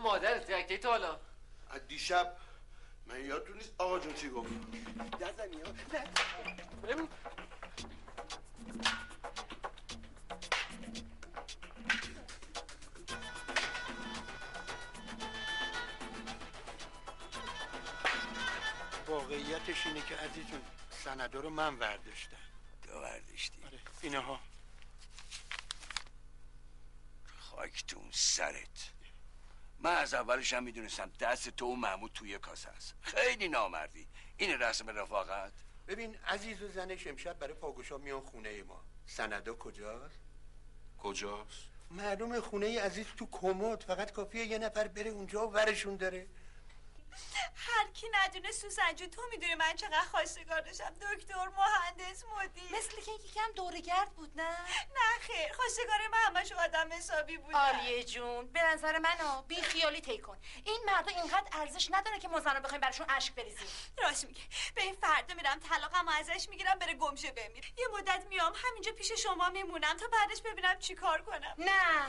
مادرت رکته تا حالا از دیشب من یادتون نیست آقا جون چی گفت؟ نزنی ها بمون. واقعیتش اینه که عزیزون سندا رو من ورداشتم. تو ورداشتی؟ آره اینها. خاک تو اون سرت. من از اولش هم میدونستم دست تو و محمود توی کاسه است. خیلی نامردی. این رسم رفاقت. ببین عزیز و زنش امشب برای پاگوشا میان خونه ما. سندا کجاست؟ کجاست؟ معلومه خونه عزیز تو کمد، فقط کافیه یه نفر بره اونجا و ورشون داره. هر کی ندونه سوسن جون، تو میدونی من چقدر خواستگار داشتم، دکتر، مهندس، مدیر. مثل که یکم دورگرد بود نه؟ نه خیر، خواستگار من همش آدم حسابی بود. عالیه جون، به نظر منو بی خیالی طی کن. این مردا اینقدر ارزش نداره که ما زنا بخوایم براشون اشک بریزیم. راست میگه. به این فردا میرم طلاقمو ازش میگیرم بره گمشه بمیر. یه مدت میام همینجا پیش شما میمونم تا بعدش ببینم چیکار کنم. نه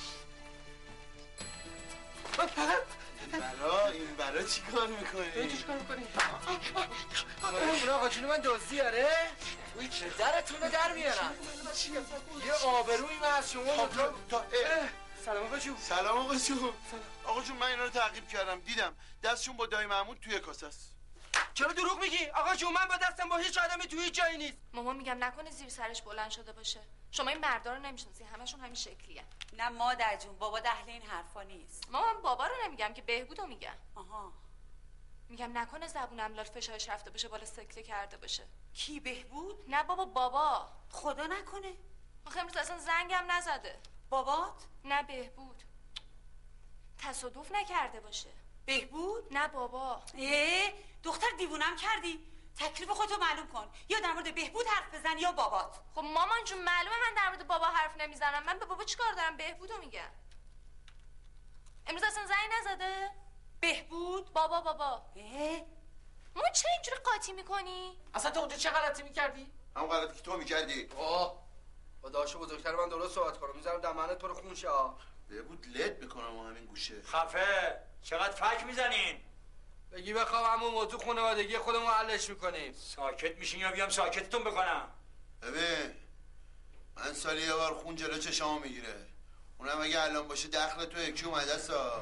این برا چی کار میکنی؟ تو چی کار میکنی؟ اون آقا جون من دزدیاره؟ اوی چه درتون رو در میارم. یه آبرویی من از شما سلام آقا جون. سلام آقا جون. آقا جون من اینا رو تعقیب کردم، دیدم دستشون با دایی محمود توی کاسه است. چرا دروغ میگی؟ آقا جون من با دستم با هیچ آدمی توی جایی نیست. مامان میگم نکنه زیر سرش بلند شده باشه. شما این مردا رو نمیشناسی، همشون همین شکلیه. نه مادر جون، بابا اهل این حرفا نیست. مامان بابا رو نمیگم که بهبودو میگم. آها. میگم نکنه زبون املال فشارش رفته باشه بالا سکته کرده باشه. کی بهبود؟ نه بابا. خدا نکنه. آخه امروز اصلا زنگم نزده. بابات؟ نه بهبود. تصادف نکرده باشه. بهبود؟ نه بابا. دختر دیوونم کردی. تکلیف خودتو معلوم کن، یا در مورد بهبود حرف بزن یا بابات. خب مامان جون معلومه من در مورد بابا حرف نمیزنم. من به بابا چیکار دارم؟ بهبودو میگم. امروز اصلا زنگ نزده؟ بهبود؟ بابا ما چه اینجوری قاطی میکنی؟ اصلا تو اونجا چه غلطی میکردی؟ همون غلطی که تو میکردی. با داشو بزرگتر من درست صحبت کنم، میذارم دمانت تو رو خون شه. بهبود لد میکنم و همین گوشه. خفه چقدر فک میزنین؟ بگی بخواب همون موضوع خانوادگی خودمون حلش میکنیم. ساکت میشین یا بیام ساکتتون بکنم؟ ببین من سالی یه بار خون جلو چشامو میگیره، اونم اگه الان باشه دخل تو یکی اومده سا.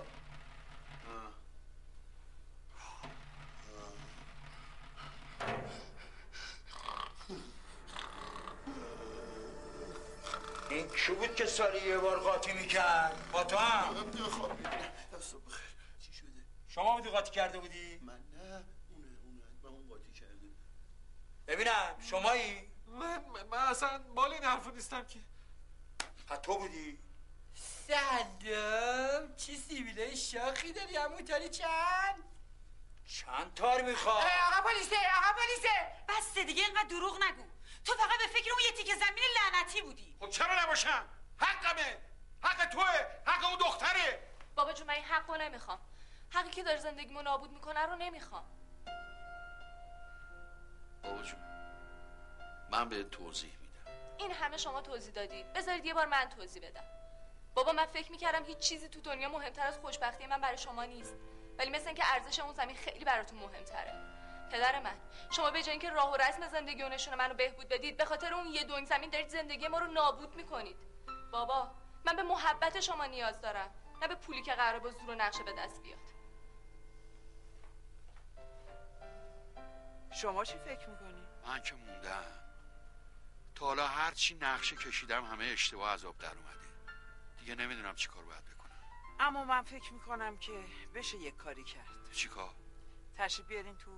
این کی بود که سالی یه بار قاطی میکرد؟ با تو هم؟ چی شده؟ شما بودی قاطی کرده بودی؟ من نه، من اون قاطی کرده. ببینم شمایی؟ من اصلا مال این حرفو نیستم که. تو بودی؟ سلام، چی سیبیله شاخی داری همون تاری چند تار میخواد؟ آقا پلیسه بس دیگه اینقدر دروغ نگو. تو فقط به فکر اون یه تیکه زمین لعنتی بودی. خب چرا نباشم؟ حقمه، حق توه، حق اون دختره. بابا جون من این حقو نمیخوام. حقی که داره زندگیمو نابود میکنه رو نمیخوام. بابا جون من به توضیح میدم. این همه شما توضیح دادید، بذارید یه بار من توضیح بدم. بابا من فکر میکردم هیچ چیزی تو دنیا مهمتر از خوشبختی من برای شما نیست، ولی مثل اینکه ارزش اون زمین خیلی براتون مهمتره. پدر من، شما به جای اینکه راه و رسم زندگی و نشون منو بهبود بدید، به خاطر اون یه دنگ زمین دارید زندگی ما رو نابود میکنید. بابا من به محبت شما نیاز دارم، نه به پولی که قراره با زور و نقشه به دست بیاد. شما چی فکر میکنی؟ من که موندم. تا حالا هر چی نقشه کشیدم همه اشتباه از آب در اومده. دیگه نمیدونم چی کار باید بکنم. اما من فکر میکنم که بشه یک کاری کرد. چی کار؟ تشریف بیارین تو.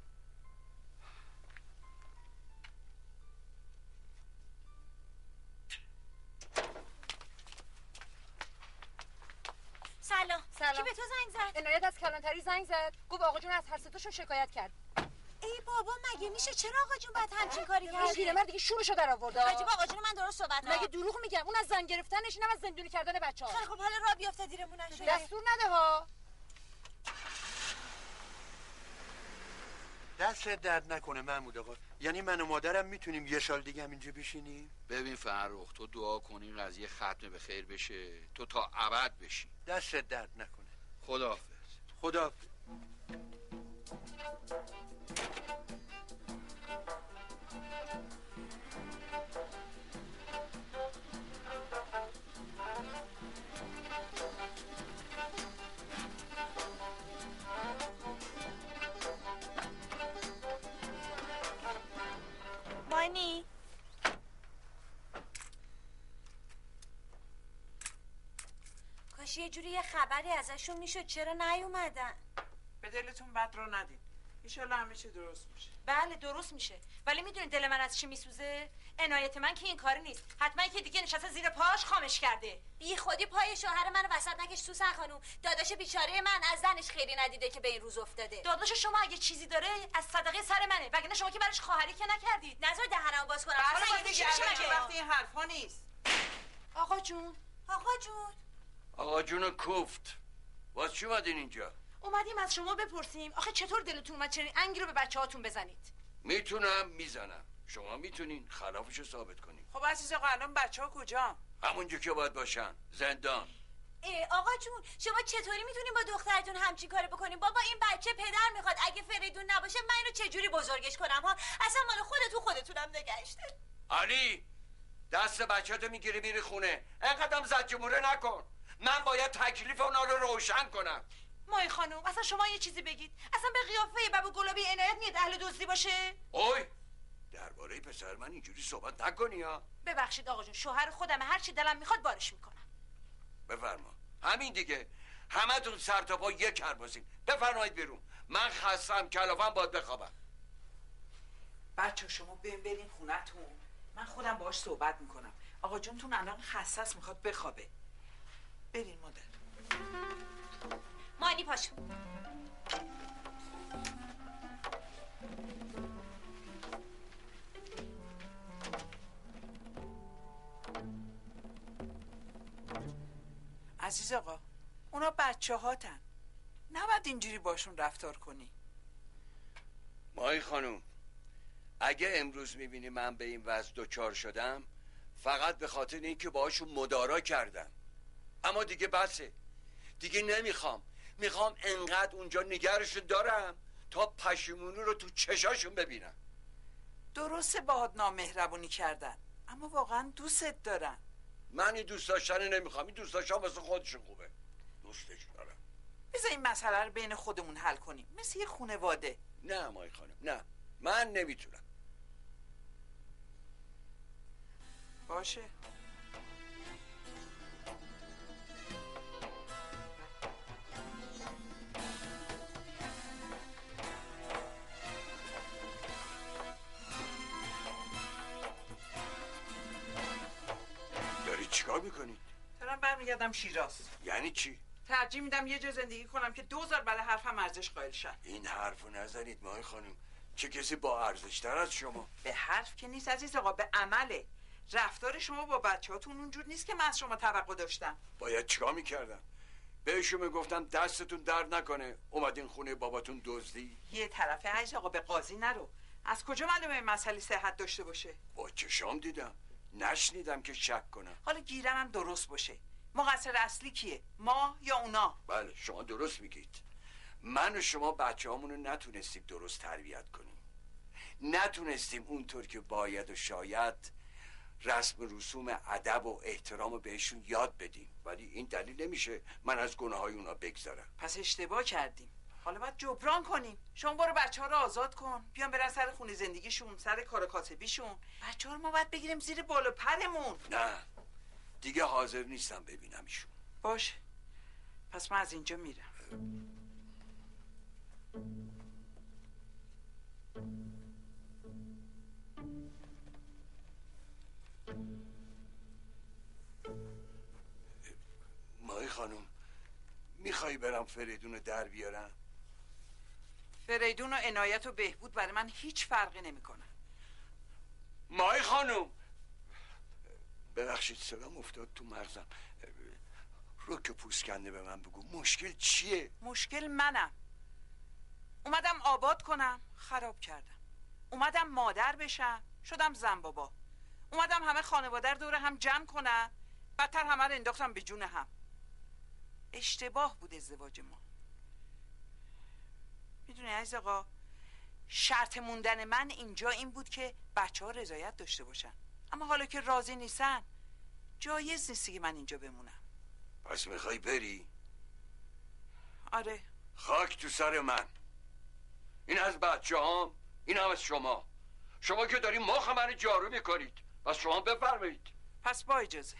سلام. سلام. کی به تو زنگ زد؟ عنایت از کلانتری زنگ زد، گفت آقا جون از هر سه تاشون شکایت کرد. ای بابا مگه میشه؟ چرا آقا جون بعد همچین کاری این پیرمرد دیگه شورشو در آورد. عجب آقا جون من درست صحبت کنم. مگه دروغ میگم؟ اون از زن گرفتنش، اینم از زندونی کردن بچه‌ها. خیلی خب حالا راه بیافته دیرمون نشه. دستور نده ها. دست درد نکنه محمود آقا. یعنی من و مادرم میتونیم یه سال دیگه همینجا بشینیم؟ ببین فرخ، تو دعا کن این قضیه ختم به خیر بشه، تو تا ابد بشی. دست درد نکنه. خداحافظ. خدا مانی کاش یه جوری یه خبری ازشون میشد، چرا نیومدن؟ به دلتون بد رو ندید، انشالله همه چی درست میشه. بله درست میشه، ولی میدونید دل من از چی میسوزه؟ عنایت من که این کاری نیست، حتما که دیگه نشسته زیر پاش خامش کرده. بی خودی پای شوهر منو وسط نکش سوسن خانوم. داداش بیچاره من از زنش خیری ندیده که به این روز افتاده. داداش شما اگه چیزی داره از صدقه سر منه، وگرنه شما که براش خواهری که نکردید. نظر دهنمو باز کنم. حالا دیگه وقتی این حرفا نیست. آقا جون. آقا جون. آقا جون کوفت. واسه چی اومدین اینجا؟ اومدیم از شما بپرسیم آخه چطور دلتون اومد چنین انگی رو به بچه‌هاتون بزنید؟ میتونم میزنم. شما میتونین خلافشو ثابت کنین. خب عزیز آقا الان بچه‌ها کجا؟ همونجا که باید باشن، زندان. آقا جون شما چطوری میتونین با دخترتون همچین کارو بکنین؟ بابا این بچه پدر میخواد، اگه فریدون نباشه من اینو چجوری بزرگش کنم ها؟ اصلا مال خودتونم نگشته. علی دست بچه‌تو میگیری میری خونه. اینقدرم زجموره نکن. من باید تکلیف اونا رو روشن کنم. مای خانم اصلا شما یه چیزی بگید، اصلا به قیافه بابا گلابی عنایت میاد اهل دزدی باشه؟ اوی درباره پسر من اینجوری صحبت نکنی ها. ببخشید آقا جون، شوهر خودمه، هر چی دلم میخواد بارش میکنم. بفرما. همین دیگه. همتون سر تا پا یک کرباسین. بفرمایید بیرون. من خستم، کلافم باید بخوابم. بچه شما برین خونتون، من خودم باهاش صحبت میکنم. آقا جونتون الان خسته‌ست میخواد بخوابه. برین مادر. مانی پاشو. عزیز آقا اونا بچه هاتن، نباید اینجوری باشون رفتار کنی. مای خانوم اگه امروز میبینی من به این وضع دچار شدم فقط به خاطر اینکه باهاشون مدارا کردم، اما دیگه بسه. دیگه نمیخوام. میخوام انقدر اونجا نگرشون دارم تا پشیمونی رو تو چشاشون ببینم. درسته باهات نامهربونی کردن، اما واقعا دوستت دارن. من این دوست داشتن نمیخوام. این دوست داشتن واسه خودشون خوبه. دوستش دارم. بذار این مسئله رو بین خودمون حل کنیم، مثل یه خونواده. نه مای خانم نه، من نمیتونم. باشه. داری چیکار میکنید؟ دارم برمیگردم شیراز. یعنی چی؟ ترجیح میدم یه جا زندگی کنم که 2000 برای حرفم ارزش قائل شن. این حرفو نزنید مای خانم. چه کسی با ارزش‌تر از شما؟ به حرف که نیست عزیز آقا، به عمله. رفتار شما با بچه‌هاتون اونجور نیست که من از شما توقع داشتم. باید چیکار میکردم؟ بهشون میگفتم دستتون درد نکنه اومدین خونه باباتون دزدی؟ یه طرفه عزیز آقا، به قاضی نرو. از کجا معلومه این مسئله صحت داشته باشه؟ با چشام دیدم، نشنیدم که شک کنم. حالا گیرم هم درست باشه. مقصر اصلی کیه؟ ما یا اونا؟ بله شما درست میگید. من و شما بچه‌هامون رو نتونستیم درست تربیت کنیم. نتونستیم اونطور که باید و شاید رسم و رسوم ادب و احترام رو بهشون یاد بدیم، ولی این دلیل نمیشه من از گناههای اونا بگذرم. پس اشتباه کردیم. حالا باید جبران کنیم. شما برو بچه‌ها رو آزاد کن، بیان برن سر خونه زندگیشون، سر کار کاسبیشون. بچه‌ها رو ما باید بگیریم زیر بال و پرمون. نه دیگه حاضر نیستم ببینم ایشون. باشه پس من از اینجا میرم. مای خانم میخوایی برم فریدون رو در بیارم؟ فریدون و عنایت و بهبود برای من هیچ فرقی نمیکنه. مای خانم ببخشید صدام افتاد تو مغزم. رو که پوست کنده به من بگو مشکل چیه؟ مشکل منم. اومدم آباد کنم خراب کردم. اومدم مادر بشم شدم زن بابا. اومدم همه خانواده رو دور هم جمع کنم، بدتر همه رو انداختم به جون هم. اشتباه بود ازدواج ما. میدونی عزیز آقا، شرط موندن من اینجا این بود که بچه‌ها رضایت داشته باشن، اما حالا که راضی نیستن جایز نیستی که من اینجا بمونم. پس میخوای بری؟ آره. خاک تو سر من. این از بچه هام، این هم از شما. شما که دارین مخ منو جارو میکنید. پس شما بفرمایید. پس با اجازه.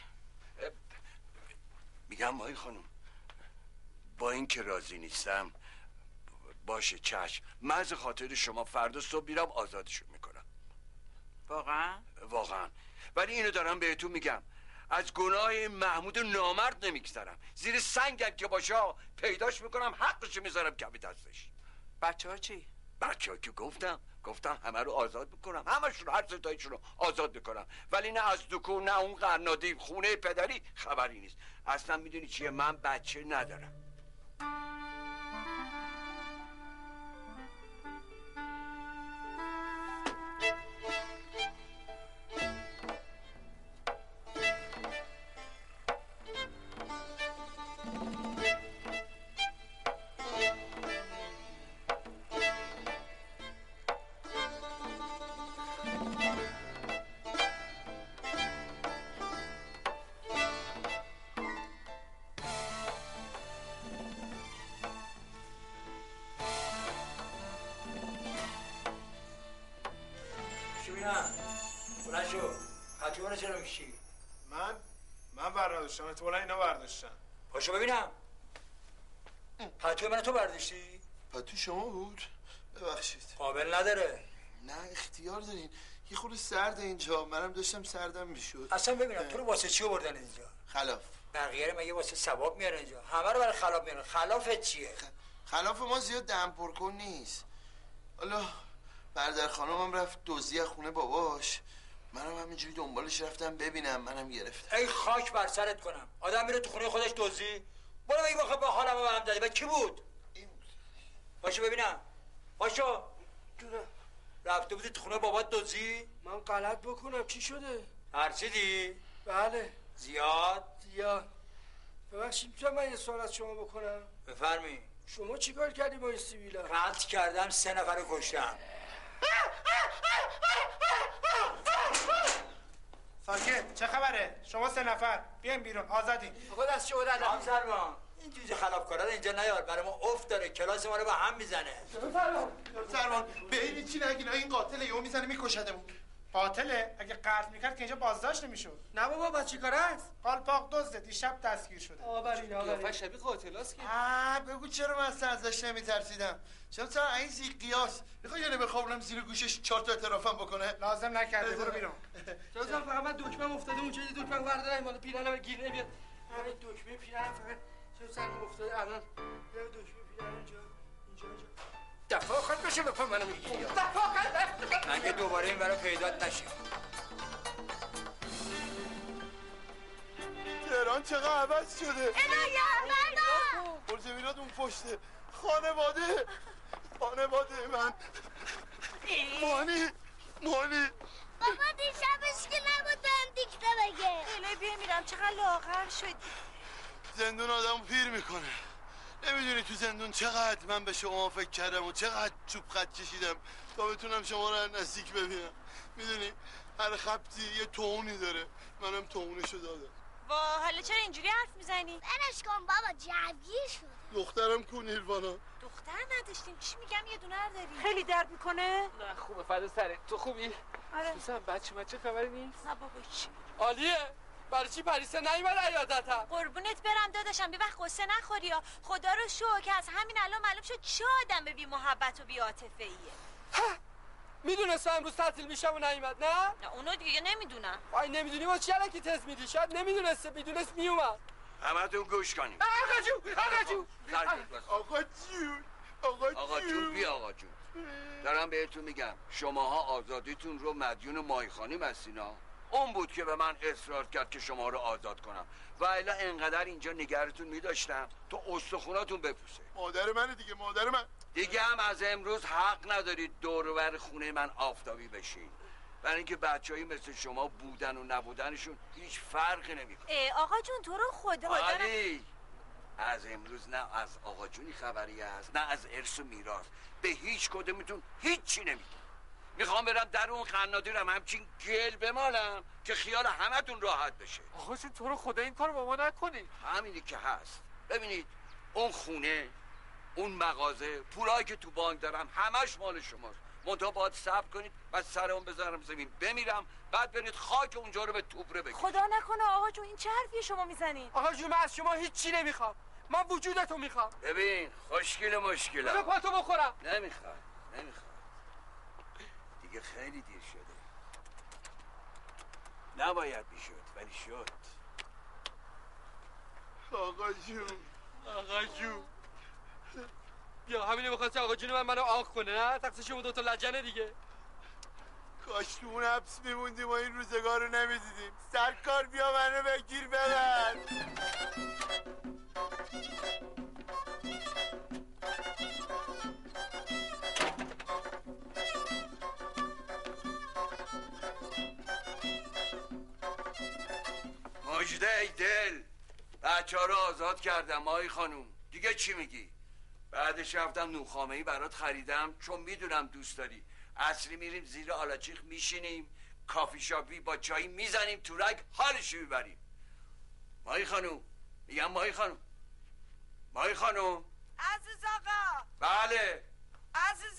میگم مایی خانم، با این که راضی نیستم باشه چشم، من از خاطر شما فردا صبح میرم آزادشون میکنم. واقعا؟ واقعا. ولی اینو دارم بهتون میگم، از گناه این محمود نامرد نمیگذرم. زیر سنگم که باشه پیداش میکنم، حقشو میذارم کمی دستش. بچه ها چی؟ بچه ها که گفتم همه رو آزاد میکنم، همشون هر ستایشون رو آزاد میکنم. ولی نه از دکون نه اون قنادی خونه پدری خبری نیست. اصلا میدونی چیه، من بچه ندارم. چرا میکشی؟ من برداشتم، احتمالا اینا برداشتن. پاشو ببینم. پتو من تو برداشتی؟ پتو شما بود؟ ببخشید. قابل نداره. نه اختیار دارین. یه خورده سرد اینجا، منم داشتم سردم میشد. اصلا ببینم تو رو واسه چی آوردن اینجا؟ خلاف. بقیه رو مگه واسه ثواب میارن اینجا؟ همه رو برای خلاف میارن. خلافت چیه؟ خلاف ما زیاد دم پرکن نیست. حالا برادر خانمم رفت دزدی از خونه باباش، منم همینجوری دنبالش رفتم ببینم، منم گرفتم. ای خاک بر سرت کنم. آدم میره تو خونه خودش دزدی؟ برو بگی بخواه به حالم به هم دادی. و کی بود؟ پاشو ببینم. پاشو. جونه. رفته بودی تو خونه بابات دزدی؟ من غلط بکنم چی شده؟ ترسیدی؟ بله. زیاد؟ ببخشید میتونم من یه سوال از شما بکنم؟ بفرمی. شما چیکار کردی با این سیبیلا؟ قتل کردم، 3 نفر رو کشتم. ساکت، چه خبره؟ شما 3 نفر بیاین بیرون، آزادین. آقا دست شما در هم سرمان این جوز خلافکارا رو اینجا نیار، برای ما افت داره، کلاس ما رو به هم میزنه. سرمان به این چی نگین، این قاتله یهو میزنه میکشدمون. قاتله؟ اگه قتل میکرد که اینجا بازداشت نمیشد. نه بابا بچه کاره است. قالپاق دزده، دیشب دستگیر شده. آورین قیافه شبیه قاتلاست که. بگو چرا من اصلا ازش نمیترسیدم. چرا سر این زی قیاس میخوای یعنی بخوابونم زیر گوشش 4 تا اعترافم بکنه؟ لازم نکرده، برو بیرون. جازم فقط من دکمه افتاده اونجا، یه دکمه وردارم مال پیرنم گیر نمیاد. همین دکمه پیرنم فقط چرا سرم افتاده الان. یه دکمه پیرنم اینجا. دفعه آخر بشه بپا منو میگیری. دفعه آخر مگه دوباره این برای پیدات نشه. تهران چقدر عوض شده. الهی برنا برزمینات اون پشته. خانواده من. مانی بابا دیشبش که نبود بهم دیکته بگه. الهی بمیرم چقدر لاغر شدی. زندون آدم پیر میکنه. نمیدونی تو زندون چقدر من به شما فکر کردم و چقدر چوب خط کشیدم تا بتونم شما رو نزدیک ببینم. میدونی هر خبطی یه توهونی داره، منم توهونشو دادم. وا حالا چرا اینجوری حرف میزنی؟ برش کن بابا، جوگیر شد. دخترم کو نیروانا. دختر نداشتیم، چی میگم یه دونه داریم. خیلی درد میکنه؟ نه خوبه، فدا سره. تو خوبی؟ آره. دوستم بچه خبری نیست؟ نه بابا چی؟ عالیه. برای چی پریسا نیومد عیادتم؟ قربونت برم داداشم، یه وقت قصه نخوری ها. خدا رو شکر که از همین الان معلوم شد چه آدم به بی محبت و بی عاطفه ایه. میدونستم امروز تعطیل میشم و نیومد. نه اونو دیگه نمیدونم. وای نمیدونی ما چی الکی تست میدی؟ شاید نمیدونسته، میدونست میومد. همتون گوش کنیم. آقا جون بیا آقا جون. دارم بهتون میگم شماها آزادیتون رو مدیون مای خانم هستینا. اون بود که به من اصرار کرد که شما رو آزاد کنم و الا انقدر اینجا نگرتون میداشتم تو استخوناتون بپوسه. مادر منه دیگه، مادر من. دیگه هم از امروز حق ندارید دور و بر خونه من آفتابی بشین، برای اینکه بچه‌ای مثل شما بودن و نبودنشون هیچ فرقی نمیکنه. آقا جون تو رو خدا علی از امروز نه از آقا جونی خبری هست نه از ارث و میراث. به هیچ کدومتون هیچی نمیگم. میخوام برم در اون قنادیرم همچین گل بمالم که خیال همتون راحت بشه. آقا جون تو رو خدا این کار با ما نکنید. همینی که هست. ببینید اون خونه، اون مغازه، پولایی که تو بانک دارم همش مال شماست. منتها باید صبر کنید و سر اون بذارم زمین بمیرم، بعد برید خاک اونجا رو به توبره بگید. خدا نکنه آقا جون این چه حرفیه شما میزنین؟ آقا جون من از شما هیچی نمیخوام. من وجودتو میخوام. ببین خوشگل مشکلم. بذار پاتو بخورم. نمیخوام. دیگه خیلی دیر شده. نباید میشد ولی شد. آقا جون یا همینه میخواستی آقا جون منو آخ کنه نه؟ تقصیر دو تا لجنه دیگه. کاش تو اون حبس میموندیم و این روزگار رو نمیدیدیم. سرکار بیا منو بگیر ببر. ماجده ای دل، بچه ها رو آزاد کردم آی خانوم. دیگه چی میگی؟ بعدش رفتم نوخامه‌ای برات خریدم چون میدونم دوست داری. اصلی میریم زیر آلاچیخ میشینیم کافی شاپی با چایی میزنیم تو رگ حالشو میبریم. مایی خانوم میگم مایی خانوم. عزیز آقا. بله عزیز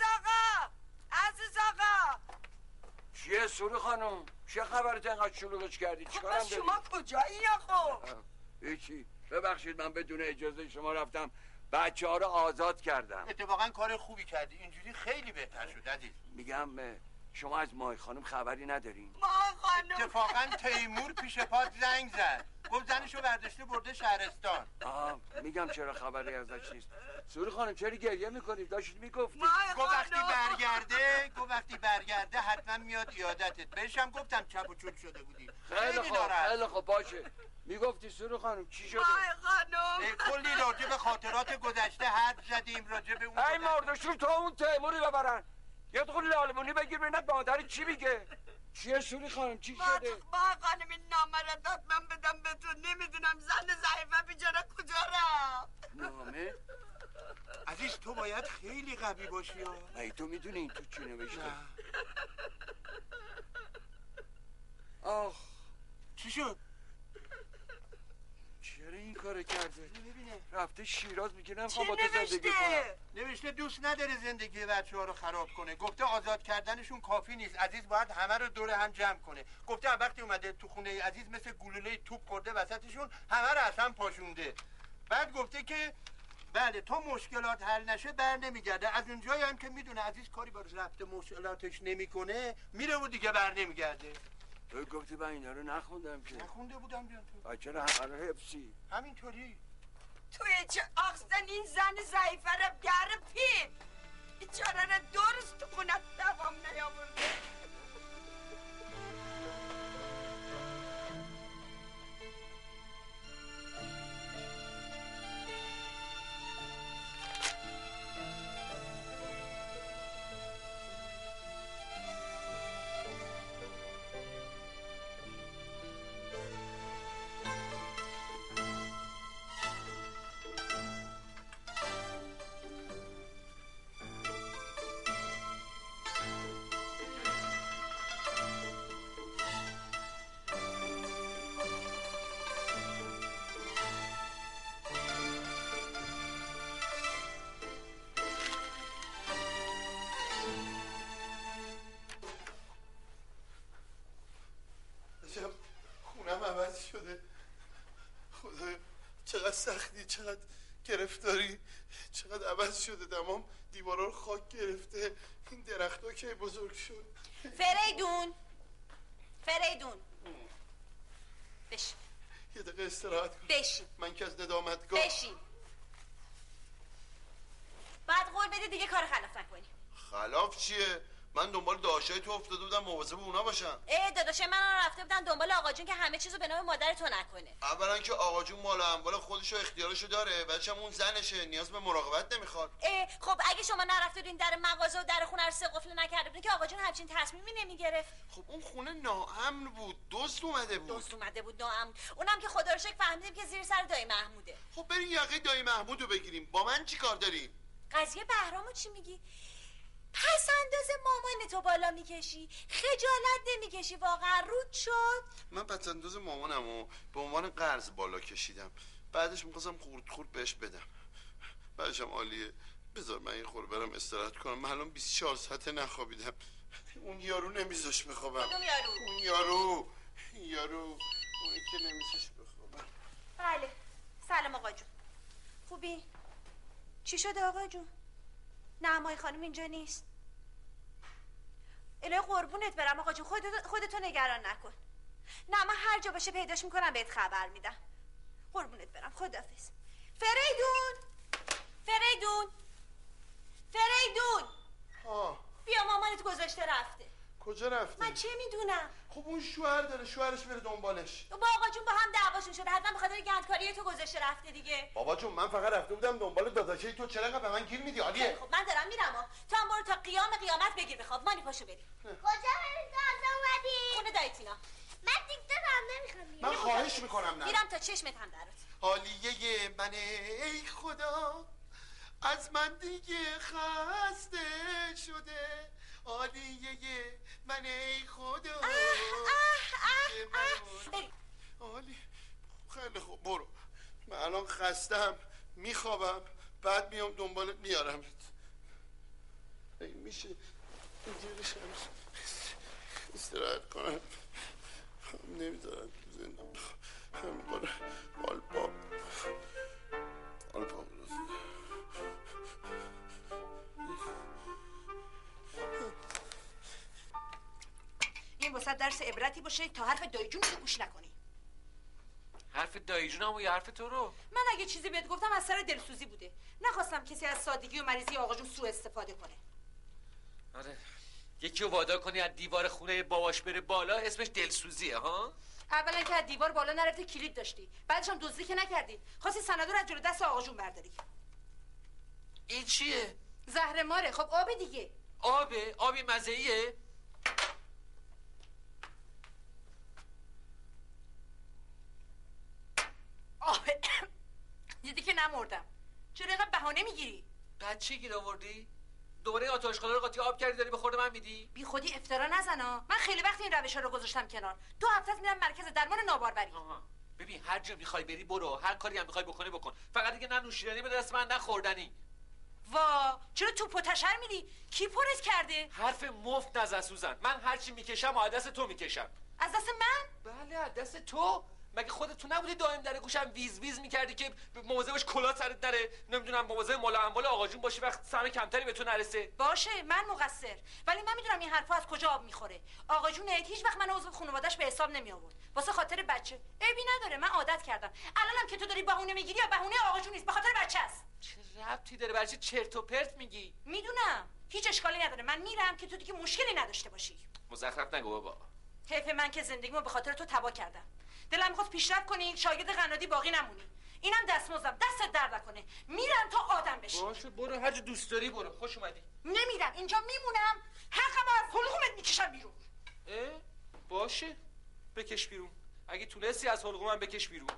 آقا. چیه سوری خانوم؟ چه خبرت اینقدر شلوغش کردی؟ چیکارم داری؟ شما کجایی آقا؟ هیچی. ببخشید من بدون اجازه شما رفتم بچه ها رو آزاد کردم. اتفاقا کار خوبی کردی. اینجوری خیلی بهتر شد عزیز. میگم شما از مای خانم خبری ندارین؟ مای خانم اتفاقا تیمور پیش پات زنگ زد. گفت زنشو برداشته برده شهرستان. میگم چرا خبری ازش نیست. سوری خانم چرا گریه میکنید؟ داشتید میگفتید. گفت وقتی برگرده حتما میاد ایادتت. بهشم گفتم چپ و چول شده بودی. خیلی خوب باشه. میگفتی سوری خانم چی شده؟ مای خانم کلی راجع به خاطرات گذشته حرف زدیم. راجع به اون ای مردشور تا اون تیموری ببرن. یه دخول لالمونی بگیر ببینم مادر چی میگه. چیه سوری خانم چی شده؟ ما خانم این نامردت من بدم به تو نمیدونم زن ضعیفه بیچاره کجا رفت. نامه؟ عزیز تو باید خیلی قوی باشی ها. ای تو میدونی این تو چی نوشته؟ آخ چی شد؟ چرا این کارو کرده؟ ببینه رفته شیراز میگه چی نمیخوام با تو زندگی کنم. نوشته دوست نداره زندگی بچه ها رو خراب کنه. گفته آزاد کردنشون کافی نیست. عزیز باید همه رو دور هم جمع کنه. گفته وقتی اومده تو خونه عزیز مثل گلوله توپ خورده وسطشون همه رو اصلا پاشونده. بعد گفته که بله تا مشکلات حل نشه بر نمیگرده. از اونجایی هم که میدونه عزیز کاری با رفت مشکلاتش نمیکنه میره و دیگه بر نمیگرده. تو گفتی من اینا رو نخوندم که. نخونده بودم بیان تو. چرا همه رو حفظی؟ همینطوری. توی چه آخستن این زن ضعیفه رو گر پی بیچاره رو درست تو خونت دوام نیاورده. خونم عوض شده. خدایا چقدر سختی، چقدر گرفتاری، چقدر عوض شده. تمام دیوارا رو خاک گرفته. این درخت‌ها که بزرگ شد. فریدون بشین. یه دقیقه استراحت کن. بشین. من که از ندامتگاه. بشین. بعد قول بده دیگه کار خلاف نکنی. خلاف چیه؟ من دنبال داشای تو افتاده بودم مواظب اونا باشم. داداش من رفته بودن دنبال آقا جون که همه چیزو به نام مادر تو نکنه. اولا که آقا جون مال اموال خودش و اختیارشو داره، بچه‌م اون زنشه، نیاز به مراقبت نمیخواد. خب اگه شما نرفتین در مغازه و در خونه رو سه قفل نکرده بودین که آقا جون همچین تصمیمی نمیگرفت. خب اون خونه ناامن بود، دزد اومده بود. ناامن. اونم که خدا رو شکر فهمیدیم که زیر سر دایی محموده. خب بریم یقه دایی محمودو بگیریم. با من چی کار داریم؟ قضیه بهرامو چی میگی؟ پس انداز مامان تو بالا میکشی، خجالت نمیکشی، واقعا رود شد. من پس انداز مامانمو به عنوان قرض بالا کشیدم، بعدش میخواستم خورد بهش بدم. بعدشم عالیه، بذار من یه خورده برم استراحت کنم. من الان 24 ساعته نخوابیدم. اون یارو نمیذاش بخوابم. کدوم یارو؟ اون یارو اونی که نمیذاش بخوابم. بله. سلام آقا جون. خوبی؟ چی شده آقا جون؟ نعمای خانم اینجا نیست. الهی قربونت برم آقا جون، خودتو نگران نکن. نه من هر جا باشه پیداش میکنم بهت خبر میدم. قربونت برم. خداحافظ. فریدون ها بیا مامانت گذاشته رفته. کجا رفته؟ من چه میدونم؟ خب اون شوهر داره، شوهرش بره دنبالش. با آقا جون با هم دعواشون شده، حتما به خاطر گندکاری تو گذاشته رفته دیگه. بابا جون من فقط رفته بودم دنبال داداشی تو، چرا انقدر به من گیر میدی؟ عالیه. خب من دارم میرم تو هم برو تا قیامت بگیر بخواب. مانی پاشو بریم. کجا بریم تازه اومدی؟ خونه دایتینا. من دیگه هم نمیخوام. من خواهش میکنم نه. میرم تا چشمت هم درات. حالیه من ای خدا از من دیگه خسته شده. حالیه من ای خدا. حالی خیلی خوب برو. من الان خستم میخوابم، بعد میام دنبالت میارمت. این میشه اینجوری شمس استراحت کنم، نمیذارم تو زندان همین آلپا این واسه درس عبرتی باشه تا حرف دایی جون رو گوش نکنی. حرف دایی جونم یا حرف تو رو؟ من اگه چیزی بهت گفتم از سر دلسوزی بوده. نخواستم کسی از سادگی و مریضی آقا جون سوء استفاده کنه. آره یکی رو وادار کنی از دیوار خونه باباش بره بالا اسمش دلسوزیه ها؟ اولا که از دیوار بالا نرفتی کلید داشتی، بعدش هم دزدی که نکردی، خواستی سنده رو از جلو دست آقا جون برداری. این چیه؟ زهر ماره. خب آب دیگه. آبی مزه‌ایه؟ دیدی که نمردم. چرا اینقدر بهانه میگیری؟ بعد چی گیر آوردی؟ دوباره آتشخاله رو قاطی آب کردی داری به خورد من میدی؟ بی خودی افترا نزنا. من خیلی وقت این روشا رو گذاشتم کنار. 2 هفته میرم مرکز درمان ناباروری. ببین هر جا میخوای بری برو، هر کاری هم میخوای بکنی بکن، فقط دیگه نه نوشیدنی به دست من نه خوردنی. وا چرا توپ و تشر میری؟ کی پرت کرده؟ حرف مفت نزن سوزن. من هر چی میکشم از دست تو میکشم. از دست من؟ بله از دست تو. مگه خودت تو نبودی دائم در گوشم ویز ویز میکردی که مواظبش کلاه سرت نره، نمیدونم مواظب مال اموال آقا جون باشی وقت سهم کمتری به تو نرسه؟ باشه من مقصر، ولی من میدونم این حرفا از کجا آب میخوره. آقا جون هیچ وقت من عضو خانواده‌اش به حساب نمی آورد. واسه خاطر بچه عیبی نداره، من عادت کردم. الانم که تو داری بهونه میگیری یا بهونه آقا جون نیست، به خاطر بچه است. چه ربطی داره؟ برای چه چرت و پرت میگی؟ میدونم هیچ اشکالی نداره، من میرم که تو دیگه مشکلی نداشته باشی. مزخرف نگو بابا. حیف من که زندگیمو به خاطر تو تباه کردم. دلم میخواست پیشرفت کنی، شاگرد قنادی باقی نمونی. اینم دستمزدم، دستت درد نکنه. میرم تا آدم بشی. باشه برو هر جا دوست داری برو. خوش اومدی. نمیرم، اینجا میمونم. حقمو از حلقومت میکشم بیرون. باشه بکش بیرون. اگه تونستی از حلقومم بکش بیرون.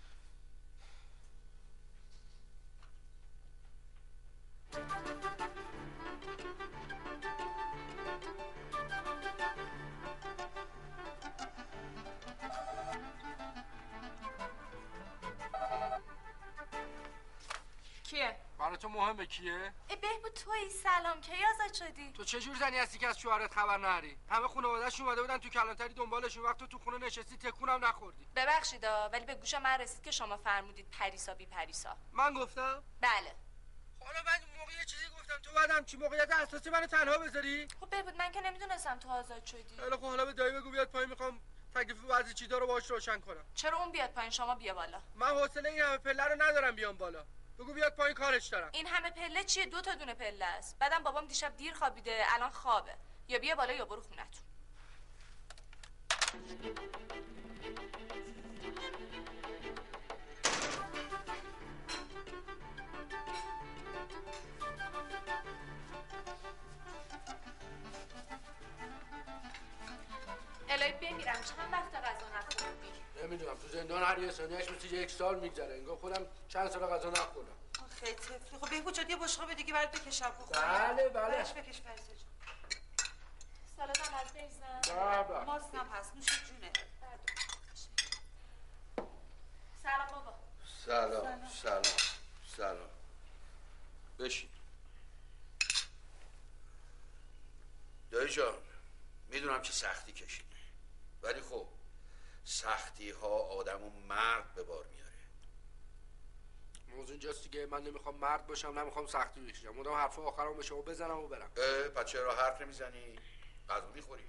کیه؟ برای تو مهمه کیه؟ بهبود تویی. سلام کی آزاد شدی؟ تو چه جور زنی هستی که از شوهرت خبر نری؟ همه خانواده‌اش اومده بودن تو کلانتری دنبالشون، وقت تو خونه نشستی تکونم نخوردی. ببخشیدا ولی به گوشم من رسید که شما فرمودید پریسا بی پریسا. من گفتم؟ بله. حالا من موقع یه چیزی گفتم تو بعدم چی موقعیت اساسی منو تنها بذاری؟ خب بهبود من که نمیدونستم تو آزاد شدی. خیلی خب حالا به دایی بگو بیاد پایین، میخوام تکلیف بعضی چیزا رو باهاش روشن کنم. چرا اون بیاد پایین شما بیا بالا؟ من حوصله این همه پله رو ندارم بیام بالا. بگو بیاد پایین کارش دارم. این همه پله چیه؟ 2 تا دونه پله است. بعدم بابام دیشب دیر خوابیده، الان خوابه. یا بیا بالا یا برو خونتون. الهی بمیرم چند وقت غذا نخوردی؟ نمیدونم تو زندان هر یه ثانیه‌اش مثل 1 سال میگذره. انگار خودم چند سال غذا نخوردم. خیلی طفلی. خب بهبود جان یه بشقاب دیگه برات بکشم بخوری. بله بله. برش بکش پریسا جان. سالادم از بریزم. بله. ماست هم هست نوش جونه. سلام بابا. سلام. بشین. دایی جان میدونم که سختی کشیدی، ولی خب سختی ها آدمو مرد به بار میاره. موضوع اینجاست دیگه، من نمیخوام مرد باشم نمیخوام سختی بکشم. مدام حرف آخرام به شما بزنم و برم. پس چرا حرف نمیزنی؟ غذا میخوری؟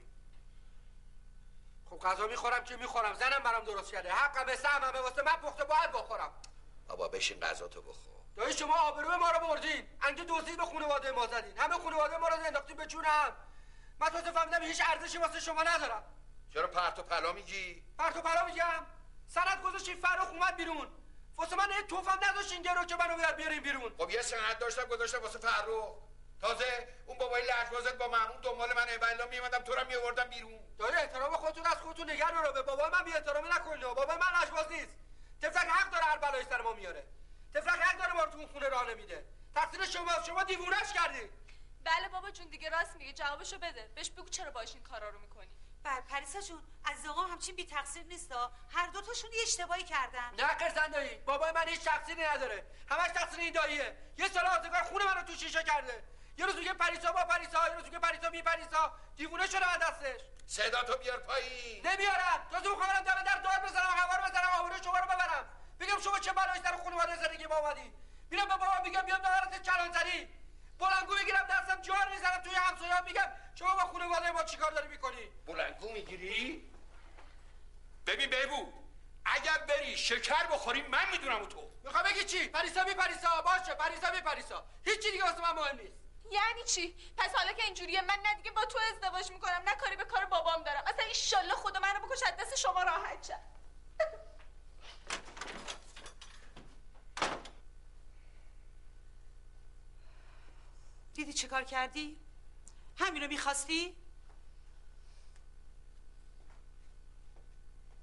خب غذا میخورم که میخورم، زنم برام درست کرده، حقمه سهممه، واسه من پخته باید بخورم. بابا بشین غذاتو بخور. دایی شما آبروی ما رو بردین، انگه دزدی به خانواده ما زدین، همه خانواده ما رو انداختین به جونم. من تازه فهمیدم هیچ ارزشی واسه شما ندارم. چرا پرت و پلا میگی؟ پرت و پلا میگم؟ سند گذاشتین فرخ اومد بیرون، واسه من یه توفم نداشتین گرو که منو بیارین بیرون. خب یه سند داشتم گذاشتم واسه فرخ. تازه اون بابای لجبازت با محمود دنبال من ایوالا میومدم تو رو میآوردم بیرون. دایی احترام خودتون از خودتون نگه رو به بابا من بی احترامی نکنید. بابا من لجباز نیست. تفلک حق داره هر بلایی سر ما میاره. تفلک حق داره ما رو تو اون خونه راه نمیده. تقصیر شما دیوونه‌اش کردی. بله بابا جون دیگه راست میگه، جوابشو بده. بهش بگو چرا باهاش این کارا رو میکنی. بله پریسا جون از آقا همچین بی تقصیر نیستا، هر دو تاشون یه اشتباهی کردن. نه قرسن دایی، بابای من هیچ تقصیری نداره، همش تقصیر این داییه. یه سال آزگار خونه منو تو شیشه کرده. یه روز میگه پریسا با پریسا، یه روز میگه پریسا بی پریسا. دیوونه شده از دستش. صداتو بیار پایین. نمیارم. تازه میخوام برم در داد بزنم، هوا رو بزنم، آبروی شما رو ببرم. بگم شما چه بلایی سر خانواده زندگی ما اومدی. میرم به بابا میگم بیام دارت چلانزنی. بلنگو میگیرم دستم جار میزنم توی همسایه‌ها، میگم شما با خانواده ما چیکار داری میکنی؟ بلنگو میگیری؟ ببین بهبود، اگر بری شکر بخوری من میدونم تو. میخوای بگی چی؟ پریسا بی پریسا باشه، پریسا بی پریسا. هیچ چیزی واسه من مهم نیست. یعنی چی؟ پس حالا که اینجوریه من نه دیگه با تو ازدواج میکنم نه کاری به کار بابام دارم. اصلا ایشالله خدا منو بکشه از دست شما راحت شم. دیدی چه کار کردی؟ همین رو میخواستی؟